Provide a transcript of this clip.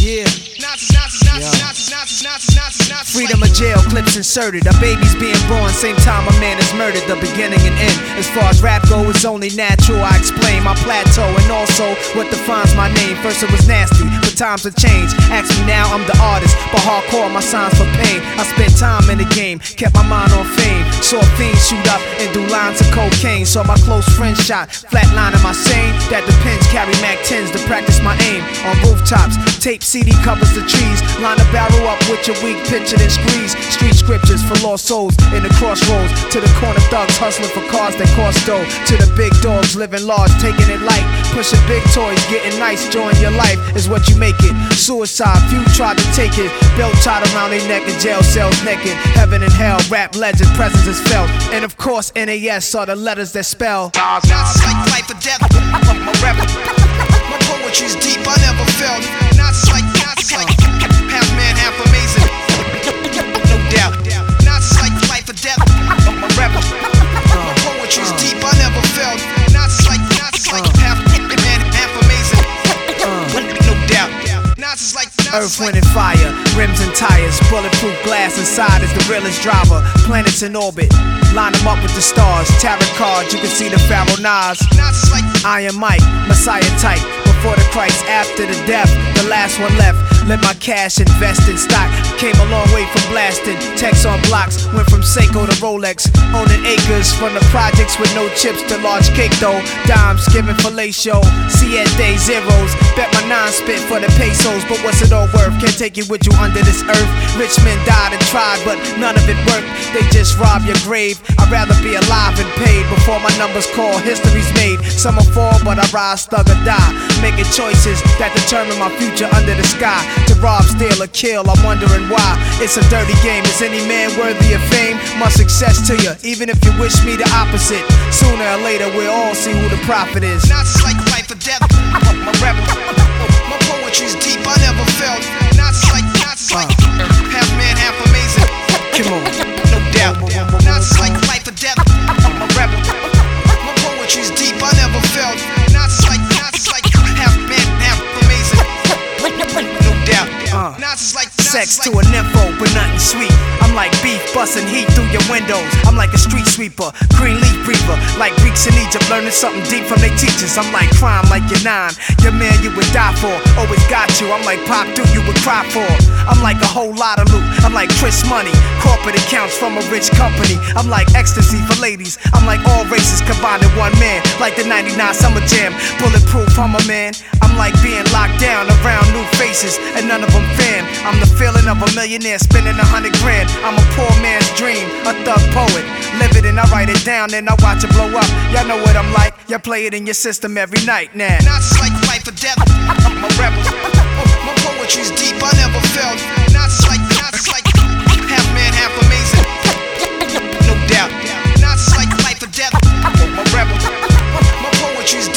Yeah. Freedom of jail, clips inserted. A baby's being born, same time a man is murdered. The beginning and end. As far as rap go, it's only natural. I explain my plateau and also what defines my name. First it was nasty, but times have changed. Ask me now, I'm the artist, but hardcore, my signs for pain. I spent time in the game, kept my mind on fame. Saw fiends shoot up and do lines of cocaine. Saw my close friend shot, flatline in my sane. That depends, carry Mac 10s to practice my aim. On rooftops, tape CD covers the trees. Line a barrel up with your weak picture then squeeze. Street scriptures for lost souls in the crossroads. To the corner thugs hustling for cars that cost dough. To the big dogs living large, taking it light. Pushing big toys, getting nice, join your life is what you make it. Suicide, few tried to take it. Belt tied around their neck in jail cells naked. Heaven and hell, rap legend, presence is felt. And of course NAS are the letters that spell Nazis like life or death. My rap, my poetry's deep, I never felt. Nazis like half man, half amazing. No doubt. Nazis like life or death. My rap, my poetry's deep, I never felt. Nazis like half man, half amazing. No doubt. Nazis like Earth, wind, and fire, rims and tires, bulletproof glass inside is the realest driver. Planets in orbit, line them up with the stars. Tarot cards, you can see the Pharaoh Nas. Iron Mike, Messiah type. Before the Christ, after the death, the last one left. Let my cash invest in stock. Came a long way from blasting. Text on blocks, went from Seiko to Rolex. Owning acres from the projects with no chips to large cake though. Dimes giving fellatio, siete zeros. Bet my nine spit for the pesos, but what's it all worth? Can't take it with you under this earth. Rich men died and tried, but none of it worked. They just rob your grave. I'd rather be alive and paid before my numbers call. History's made. Some will fall, but I rise, thug or die. Making choices that determine my future under the sky. To rob, steal, or kill, I'm wondering why. It's a dirty game. Is any man worthy of fame? Much success to you, even if you wish me the opposite. Sooner or later, we'll all see who the prophet is. Nazis like life or death. My rap, my poetry's deep, I never felt. Nazis like half man, half amazing. Come on, no doubt. Nazis like life or death. My rap, my poetry's deep, I never felt. Nazis like half man, half amazing. No doubt. Sex to a nympho, but nothing sweet. I'm like beef busting heat through your windows. I'm like a street sweeper, green leaf breather. Like Greeks in Egypt, learning something deep from their teachers. I'm like crime, like you're 9. Your man you would die for, always got you. I'm like Pop Dude, you would cry for. I'm like a whole lot of loot. I'm like Chris Money, corporate accounts from a rich company. I'm like ecstasy for ladies. I'm like all races combined in one man. Like the 99 Summer Jam, bulletproof, I'm a man. I'm like being locked down around new faces, and none of them fan. I'm the feeling of a millionaire spending 100 grand. I'm a poor man's dream, a thug poet. Live it and I write it down and I watch it blow up. Y'all know what I'm like, y'all play it in your system every night now. Nazis like life or death. I'm a rebel. My poetry's deep, I never felt. Nazis like half man, half amazing. No doubt. Nazis like life or death. I'm a rebel. My poetry's